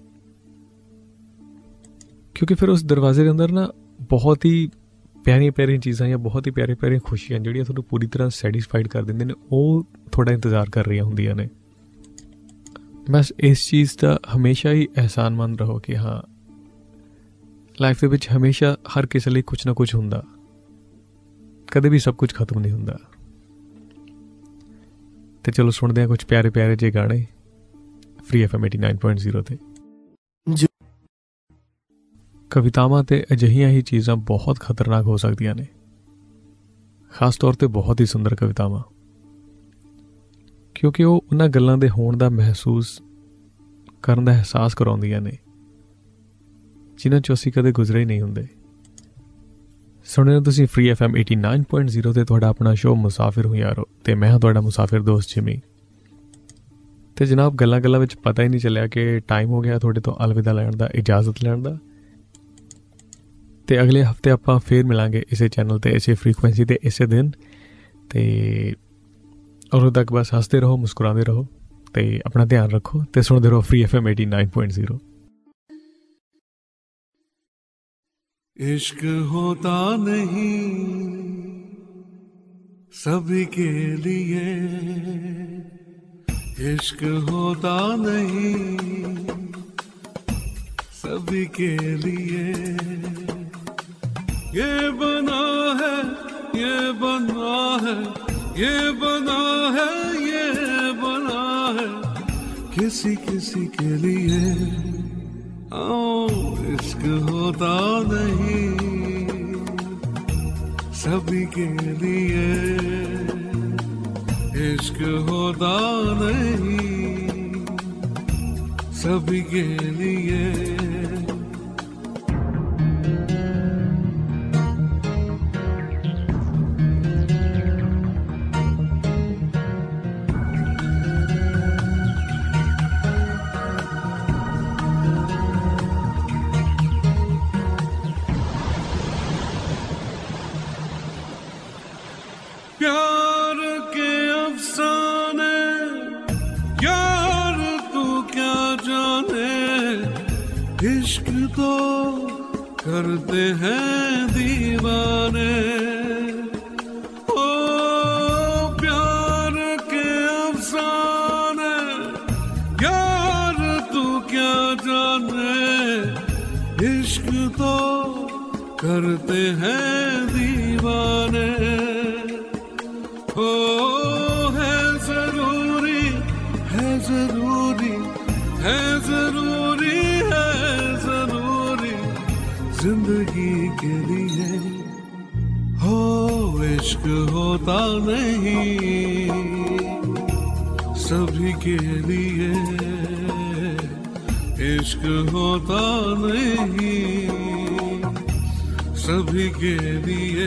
ਕਿਉਂਕਿ ਫਿਰ ਉਸ ਦਰਵਾਜ਼ੇ ਦੇ ਅੰਦਰ ਨਾ ਬਹੁਤ ਹੀ ਪਿਆਰੀਆਂ ਪਿਆਰੀਆਂ ਚੀਜ਼ਾਂ ਜਾਂ ਬਹੁਤ ਹੀ ਪਿਆਰੀਆਂ ਪਿਆਰੀਆਂ ਖੁਸ਼ੀਆਂ ਜਿਹੜੀਆਂ ਤੁਹਾਨੂੰ ਪੂਰੀ ਤਰ੍ਹਾਂ ਸੈਟਿਸਫਾਈਡ ਕਰ ਦਿੰਦੇ ਨੇ, ਉਹ ਤੁਹਾਡਾ ਇੰਤਜ਼ਾਰ ਕਰ ਰਹੀਆਂ ਹੁੰਦੀਆਂ ਨੇ। ਬਸ ਇਸ ਚੀਜ਼ ਦਾ ਹਮੇਸ਼ਾ ਹੀ ਅਹਿਸਾਨਮੰਦ ਰਹੋ ਕਿ ਹਾਂ ਲਾਈਫ ਦੇ ਵਿੱਚ ਹਮੇਸ਼ਾ ਹਰ ਕਿਸੇ ਲਈ ਕੁਛ ਨਾ ਕੁਛ ਹੁੰਦਾ, ਕਦੇ ਵੀ ਸਭ ਕੁਝ ਖਤਮ ਨਹੀਂ ਹੁੰਦਾ। ਤੇ ਚਲੋ ਸੁਣਦੇ ਹਾਂ ਕੁਛ ਪਿਆਰੇ ਪਿਆਰੇ ਜਿਹੇ ਗਾਣੇ free F M eighty nine point zero ਤੇ। ਕਵਿਤਾਵਾਂ ਤੇ ਅਜਿਹੀਆਂ ਹੀ ਚੀਜ਼ਾਂ ਬਹੁਤ ਖਤਰਨਾਕ ਹੋ ਸਕਦੀਆਂ ਨੇ, ਖਾਸ ਤੌਰ ਤੇ ਬਹੁਤ ਹੀ ਸੁੰਦਰ ਕਵਿਤਾਵਾਂ, ਕਿਉਂਕਿ ਉਹ ਉਹਨਾਂ ਗੱਲਾਂ ਦੇ ਹੋਣ ਦਾ ਮਹਿਸੂਸ ਕਰਨ ਦਾ ਅਹਿਸਾਸ ਕਰਾਉਂਦੀਆਂ ਨੇ ਜਿਨ੍ਹਾਂ 'ਚੋਂ ਅਸੀਂ ਕਦੇ ਗੁਜ਼ਰੇ ਹੀ ਨਹੀਂ ਹੁੰਦੇ। ਸੁਣਿਓ ਤੁਸੀਂ free F M eighty nine point zero ਤੇ ਤੁਹਾਡਾ ਆਪਣਾ ਸ਼ੋਅ ਮੁਸਾਫਿਰ ਹੂੰ ਯਾਰੋ, ਤੇ ਮੈਂ ਹਾਂ ਤੁਹਾਡਾ ਮੁਸਾਫਿਰ ਦੋਸਤ ਜਿਮੀ। ਤੇ ਜਨਾਬ ਗੱਲਾਂ ਗੱਲਾਂ ਵਿੱਚ ਪਤਾ ਹੀ ਨਹੀਂ ਚੱਲਿਆ ਕਿ ਟਾਈਮ ਹੋ ਗਿਆ ਤੁਹਾਡੇ ਤੋਂ ਅਲਵਿਦਾ ਲੈਣ ਦਾ, ਇਜਾਜ਼ਤ ਲੈਣ ਦਾ। ਤੇ ਅਗਲੇ ਹਫਤੇ ਆਪਾਂ ਫੇਰ ਮਿਲਾਂਗੇ ਇਸੇ ਚੈਨਲ ਤੇ, ਇਸੇ ਫ੍ਰੀਕੁਐਂਸੀ ਤੇ, ਇਸੇ ਦਿਨ। ਤੇ ਉਦੋਂ ਤੱਕ ਬਸ ਹੱਸਦੇ ਰਹੋ, ਮੁਸਕਰਾਉਂਦੇ ਰਹੋ ਤੇ ਆਪਣਾ ਧਿਆਨ ਰੱਖੋ ਤੇ ਸੁਣਦੇ ਰਹੋ free F M eighty nine point zero. इश्क होता नहीं सभी के लिए, इश्क होता नहीं सभी के लिए, ये बना है ये बना है ये बना है ये बना है किसी किसी के लिए। इश्क होता नहीं सभी के लिए, इश्क होता नहीं सभी के लिए। इश्क तो करते हैं दीवाने, ओ प्यार के अफसाने यार तू क्या जाने, इश्क तो करते हैं दीवाने, ओ है जरूरी है जरूरी है जरूरी है जरूरी जिंदगी के लिए, हो इश्क होता नहीं सभी के लिए, इश्क होता नहीं सभी के लिए।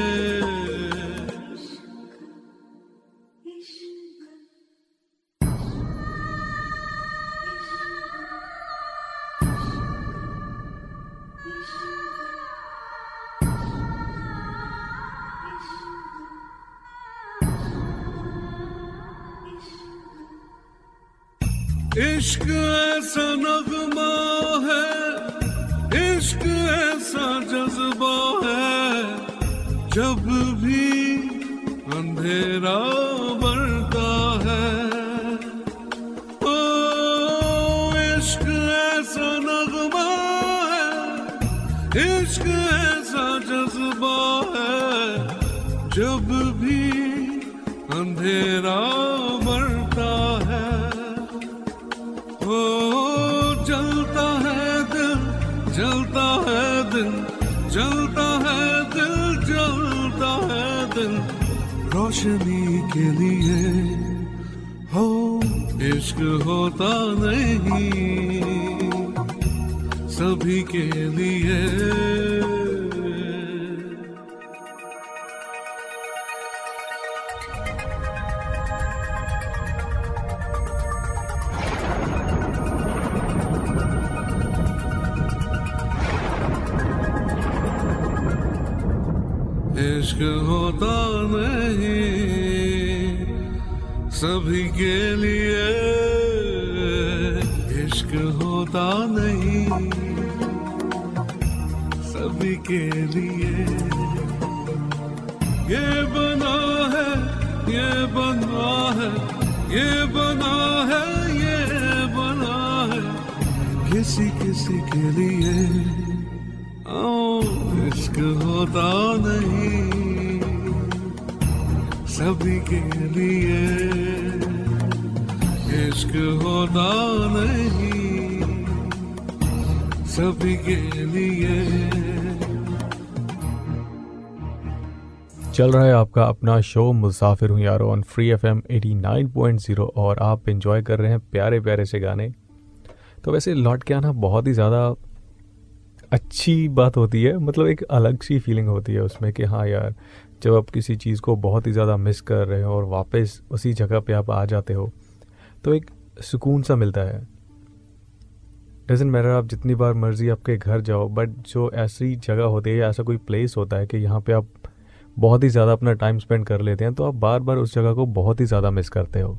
इश्क ऐसा नगमा है, इश्क ऐसा जज्बा है, जब भी अंधेरा बढ़ता है, ओ इश्क ऐसा नगमा है, इश्क ऐसा जज्बा है, जब भी अंधेरा बढ़ता है, ओ जलता है दिल जलता है दिल जलता है दिल जलता है दिल रोशनी के लिए, हो इश्क होता नहीं सभी के लिए। इश्क होता नहीं सभी के लिए, इश्क होता नहीं सभी के लिए, ये बना है ये बना है ये बना है ये बना है किसी किसी के लिए, ओ इश्क होता नहीं सभी के लिए, इश्क होता नहीं सभी के लिए। चल रहा है आपका अपना शो मुसाफिर हूँ यारो on free F M eighty nine point zero और आप एंजॉय कर रहे हैं प्यारे प्यारे से गाने। तो वैसे लौट के आना बहुत ही ज़्यादा अच्छी बात होती है, मतलब एक अलग सी फीलिंग होती है उसमें कि हाँ यार, जब आप किसी चीज़ को बहुत ही ज़्यादा मिस कर रहे हो और वापस उसी जगह पे आप आ जाते हो तो एक सुकून सा मिलता है। डजंट मैटर आप जितनी बार मर्जी आपके घर जाओ, बट जो ऐसी जगह होती है या ऐसा कोई प्लेस होता है कि यहाँ पे आप बहुत ही ज़्यादा अपना टाइम स्पेंड कर लेते हैं तो आप बार बार उस जगह को बहुत ही ज़्यादा मिस करते हो।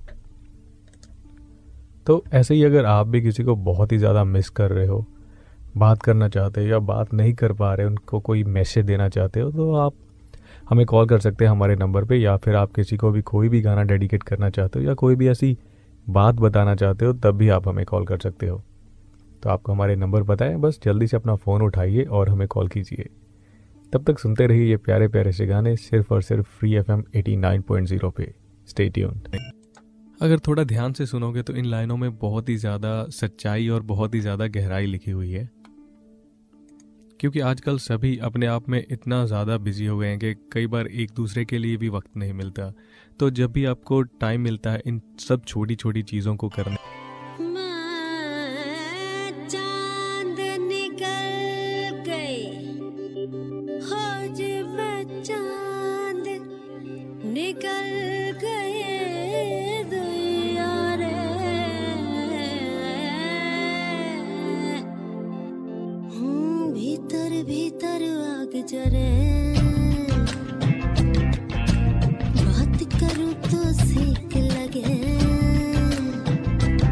तो ऐसे ही अगर आप भी किसी को बहुत ही ज़्यादा मिस कर रहे हो, बात करना चाहते हो या बात नहीं कर पा रहे, उनको कोई मैसेज देना चाहते हो, तो आप हमें कॉल कर सकते हैं हमारे नंबर पे, या फिर आप किसी को भी कोई भी गाना डेडिकेट करना चाहते हो या कोई भी ऐसी बात बताना चाहते हो तब भी आप हमें कॉल कर सकते हो। तो आपको हमारे नंबर बताएं, बस जल्दी से अपना फ़ोन उठाइए और हमें कॉल कीजिए। तब तक सुनते रहिए ये प्यारे प्यारे से गाने सिर्फ और सिर्फ free F M eighty nine point zero पे। Stay tuned. अगर थोड़ा ध्यान से सुनोगे तो इन लाइनों में बहुत ही ज़्यादा सच्चाई और बहुत ही ज़्यादा गहराई लिखी हुई है, क्योंकि आजकल सभी अपने आप में इतना ज़्यादा बिजी हो गए हैं कि कई बार एक दूसरे के लिए भी वक्त नहीं मिलता। तो जब भी आपको टाइम मिलता है इन सब छोटी छोटी चीज़ों को करने, चांद निकल गई हो जब चांद निकल गए दुनिया रे, हूँ भीतर भीतर आग जरे, बात करूँ तो सेक लगे,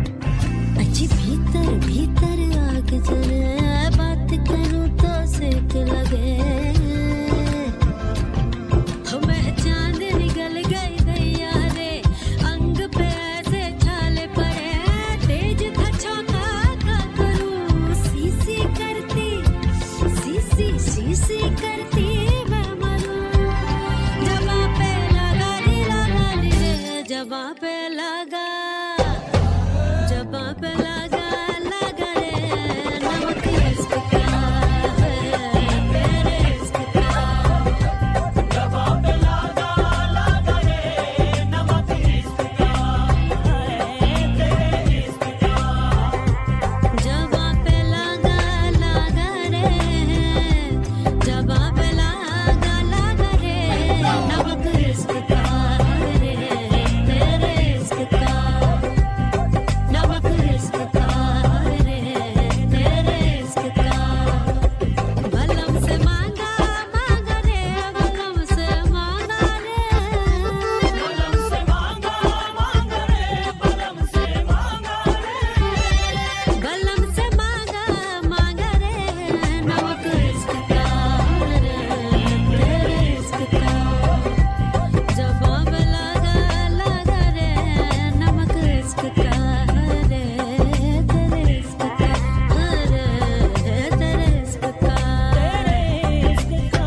लागा जबां पे लागा लागा रे नमक इश्क का है तेरे इश्क का जबां पे लागा लागा रे नमक इश्क का है तेरे इश्क का जबां पे लागा लागा रे जबां पे लागा लागा रे नमक इश्क का रे तेरे इश्क का नमक इश्क का रे तेरे इश्क का बलम से मांगा मांगा रे बलम से मांगा रे बलम से मांगा मांगा रे बलम से मांगा रे बलम से मांगा मांगा रे नमक इश्क का रे तेरे इश्क का जबां पे लागा लागा रे नमक इश्क का रे तेरे इश्क का रे तेरे इश्क का तेरे इश्क का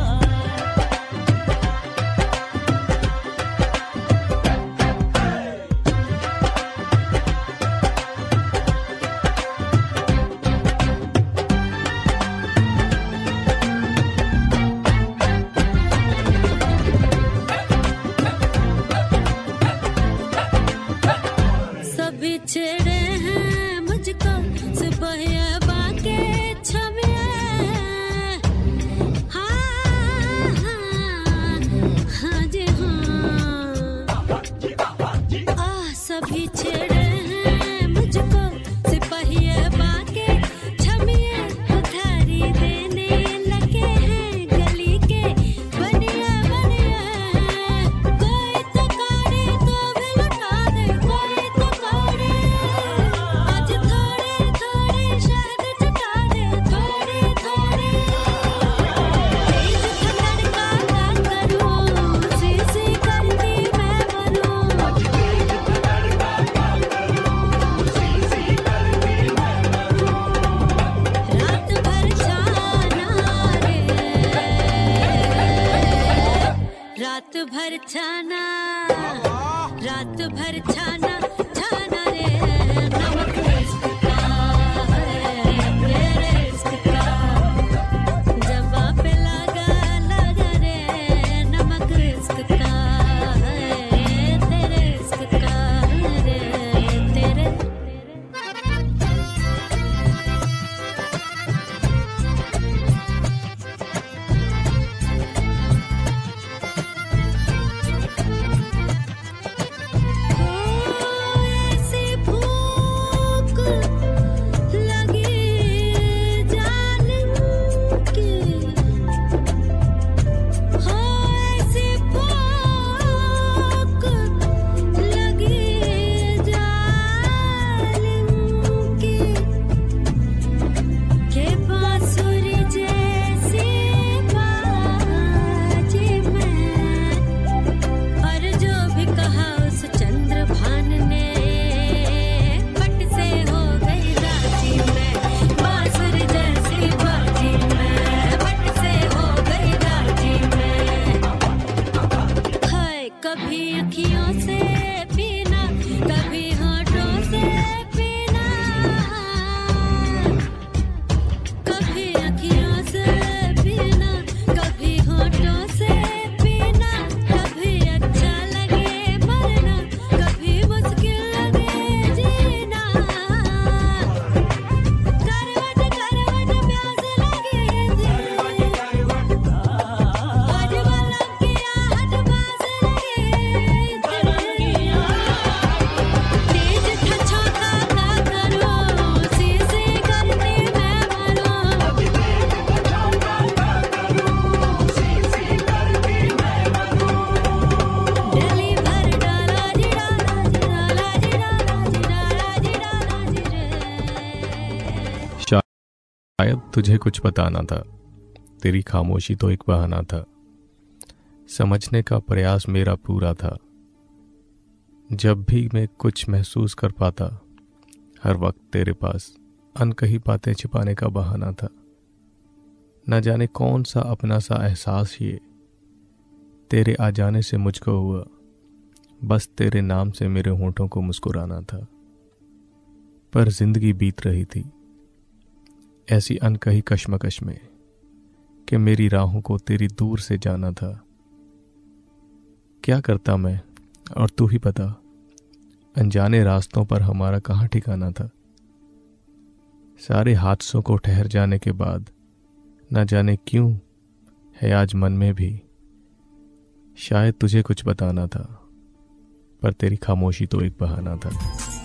सभी छेड़े हैं मुझको सिपाहिया बाके छमिया हाँ हाँ हाँ जी हाँ आ सभी छेड़े हैं मुझको सिपाहिया बाके छमिया उधारी देने लगे हैं गली के बनिया बनिया कोई तो काढ़े तो भी लुटा दे कोई तो काढ़े आज थोड़े थोड़े शहद चटा दे थोड़े थोड़े तेज खंडन का क्या करूं सी सी करती मैं बनूं तेज खंडन का क्या करूं सी सी करती मैं बनूं रात भर छाना रे रात भर छाना रात भर छाना छाना रे नमक इश्क का है तेरे इश्क का जबां पे लागा लागा रे नमक इश्क का है तेरे इश्क का रे तेरे ऐसी भूख लगी जालिम की हो ऐसी भूख लगी जालिम की के बांसुरी जैसी बाजी में और जो भी कहा उस चंद्रभान ने पट से हो गई राजी में बांसुरी जैसी बाजी में पट से हो गई राजी में हाय कभी अखियों से पीना कभी होठों से पीना कभी अखियों से पीना कभी होठों से पीना कभी अच्छा लगे मरना कभी मुश्किल लगे जीना करवट करवट प्यास लगे थी आज बलम की आहट पास लगे तेज था छोटा क्या करूं सी सी करती मैं बनूं डली भर डाला जी डाला जी डाला जी डाला जी डाला जी डाला जी रे शायद तुझे कुछ बताना था, तेरी खामोशी तो एक बहाना था। समझने का प्रयास मेरा पूरा था। जब भी मैं कुछ महसूस कर पाता, हर वक्त तेरे पास अनकही बातें छिपाने का बहाना था। न जाने कौन सा अपना सा एहसास ये तेरे आ जाने से मुझको हुआ। बस तेरे नाम से मेरे होंठों को मुस्कुराना था। पर जिंदगी बीत रही थी ऐसी अनकही कश्मकश में कि मेरी राहों को तेरी दूर से जाना था। क्या करता मैं और तू ही बता, अनजाने रास्तों पर हमारा कहाँ ठिकाना था। सारे हादसों को ठहर जाने के बाद न जाने क्यों है आज मन में भी शायद तुझे कुछ बताना था, पर तेरी खामोशी तो एक बहाना था।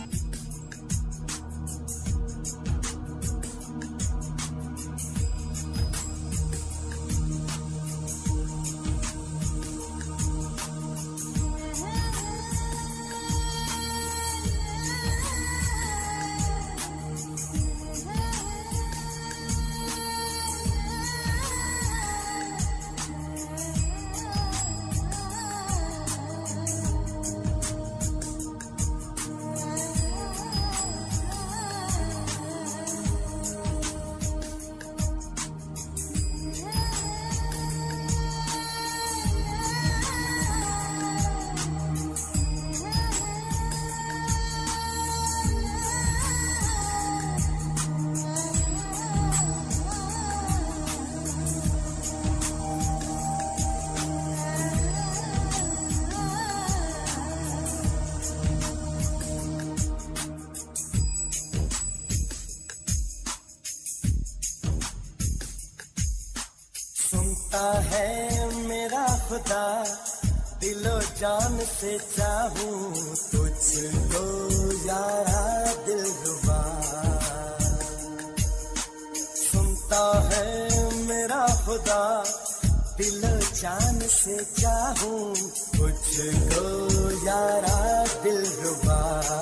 है मेरा खुदा दिलो जान से चाहूं तुझको यारा दिलरुबा। सुनता है मेरा खुदा दिलो जान से चाहूं तुझको यारा दिलरुबा।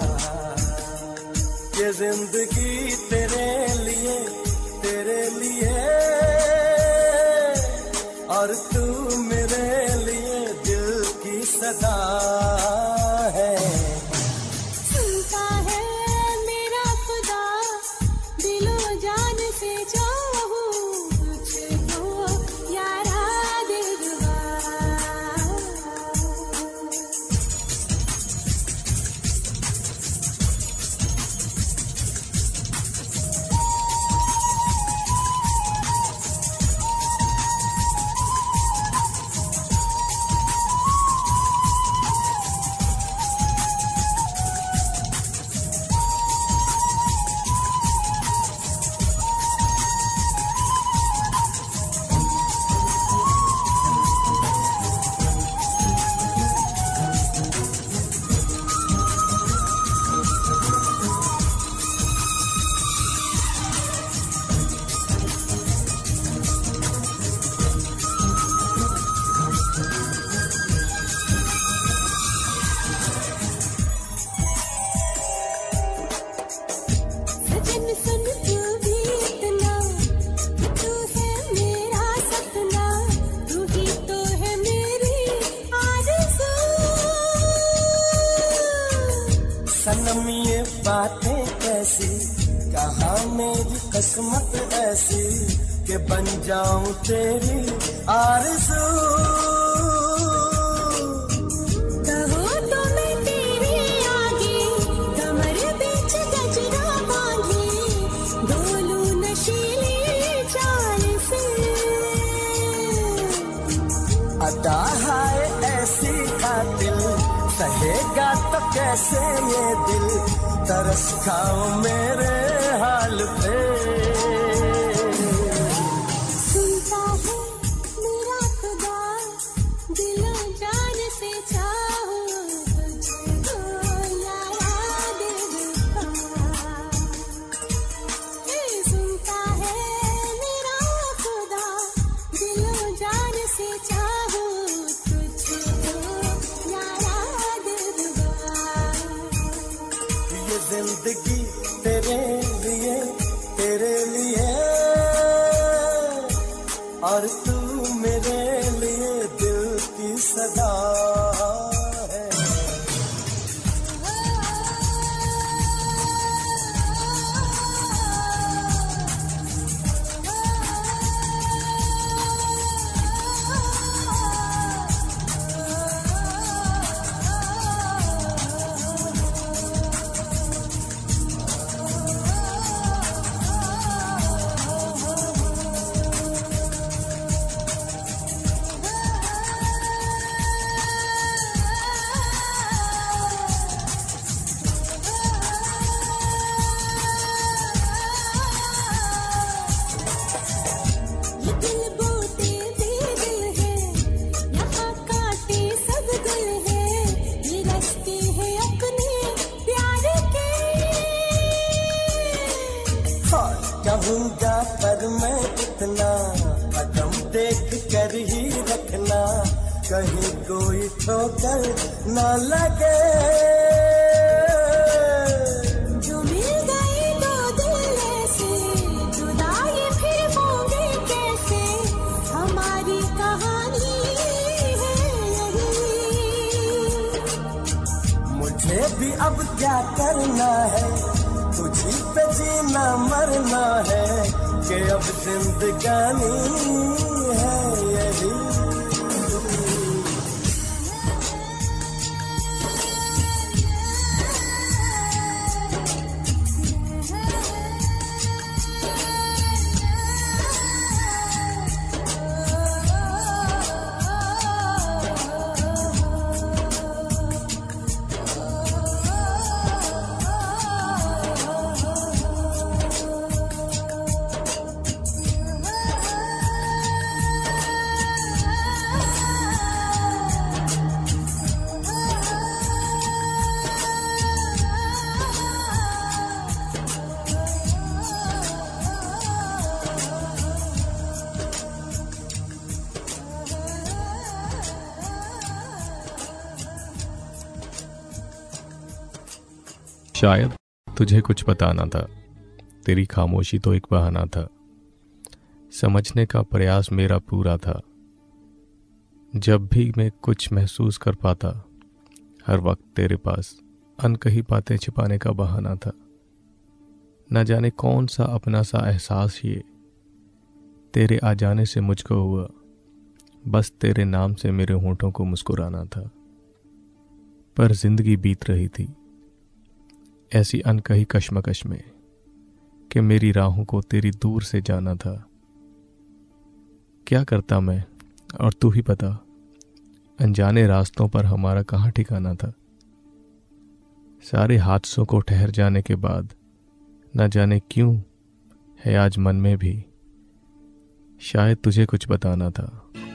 ये जिंदगी तेरे लिए तेरे लिए और तू मेरे लिए दिल की सदा है। सुनता है मेरा खुदा दिलो जान से चाहूं तुझको यारा दिलरुबा। सनम ये बातें कैसी कहा मेरी किस्मत ऐसी कि बन जाऊं तेरी आरज़ू। कहो तो मैं तेरे आगे कमर बीच गजरा बांधी डोलूं नशीली चाल से। अदा है ऐसी कातिल सहेगा तो कैसे ये दिल तरस खाओ मेरे हाल पे। सुनता है मेरा खुदा दिलो जान से चाहूं तुझको यारा दिलरुबा। सुनता है मेरा खुदा दिलो जान से चाहूं तुझको यारा दिलरुबा। ये जिंदगी तेरे लिए तेरे लिए और तू मेरे लिए दिल की सदा है। कर ही रखना, कहीं कोई ठोकर न लगे। जो मिल गए दो दिल ऐसे, जुदा ये फिर होंगे कैसे, हमारी कहानी है यही। मुझे भी अब क्या करना है, तुझी पे जीना मरना है, कि अब जिंदगानी है यही। शायद तुझे कुछ बताना था, तेरी खामोशी तो एक बहाना था, समझने का प्रयास मेरा पूरा था। जब भी मैं कुछ महसूस कर पाता, हर वक्त तेरे पास अनकही बातें छिपाने का बहाना था। न जाने कौन सा अपना सा एहसास ये तेरे आ जाने से मुझको हुआ, बस तेरे नाम से मेरे होंठों को मुस्कुराना था। पर जिंदगी बीत रही थी ऐसी अनकही कश्मकश में कि मेरी राहों को तेरी दूर से जाना था। क्या करता मैं और तू ही बता, अनजाने रास्तों पर हमारा कहाँ ठिकाना था। सारे हादसों को ठहर जाने के बाद न जाने क्यों है आज मन में भी शायद तुझे कुछ बताना था।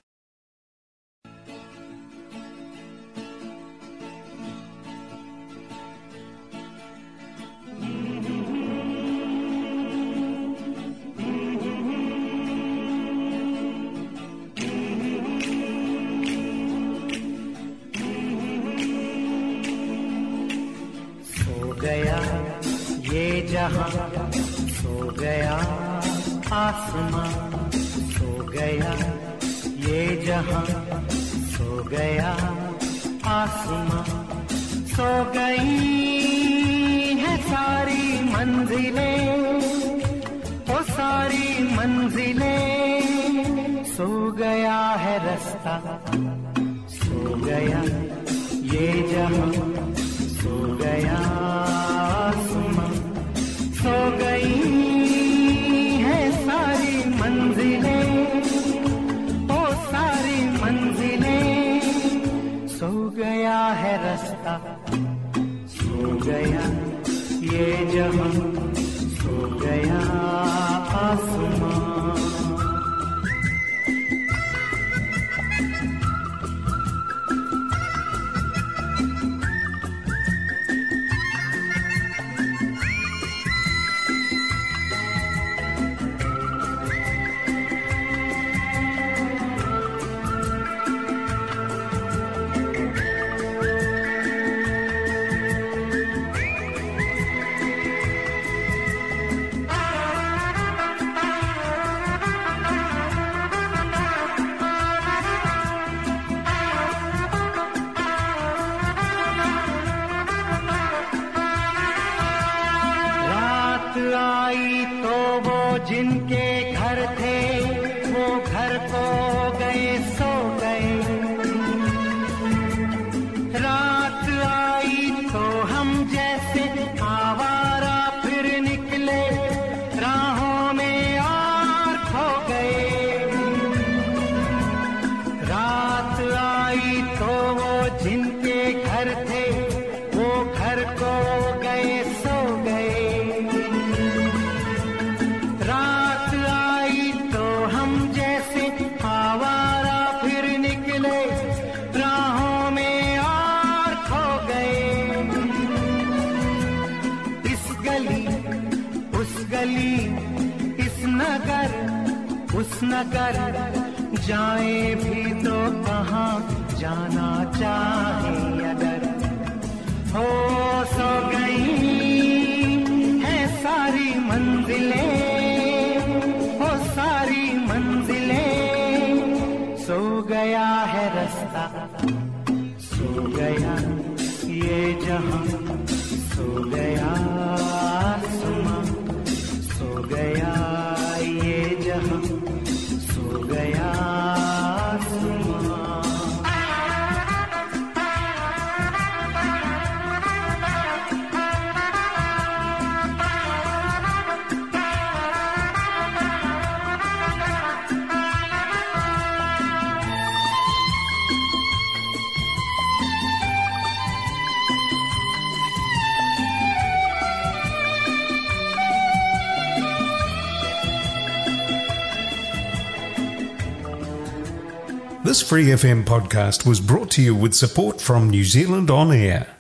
सो गया आसमां, सो गया ये जहां, सो गया आसमां, सो गई है सारी मंजिलें, ओ सारी मंजिलें, सो गया है रास्ता, सो गया ये जहां, सो गया आसमां, सो गई है सारी मंजिलें, ओ सारी मंजिलें, सो गया है रास्ता, सो गया ये जहां, सो गया आसमां। आई तो वो जिनके घर थे वो घर को गए सो गए, रात आई तो हम जैसे आवारा फिर निकले राहों में और खो गए, रात आई तो वो जिनके घर थे वो घर को गए सो गए, इस नगर जाए भी तो कहाँ जाना चाहे अगर हो सो गई है सारी मंजिलें हो सारी मंजिलें सो गया है रास्ता सो गया ये जहां सो गया आसमां सो गया ये जहां सो गया आसमां This Free F M podcast was brought to you with support from New Zealand On Air.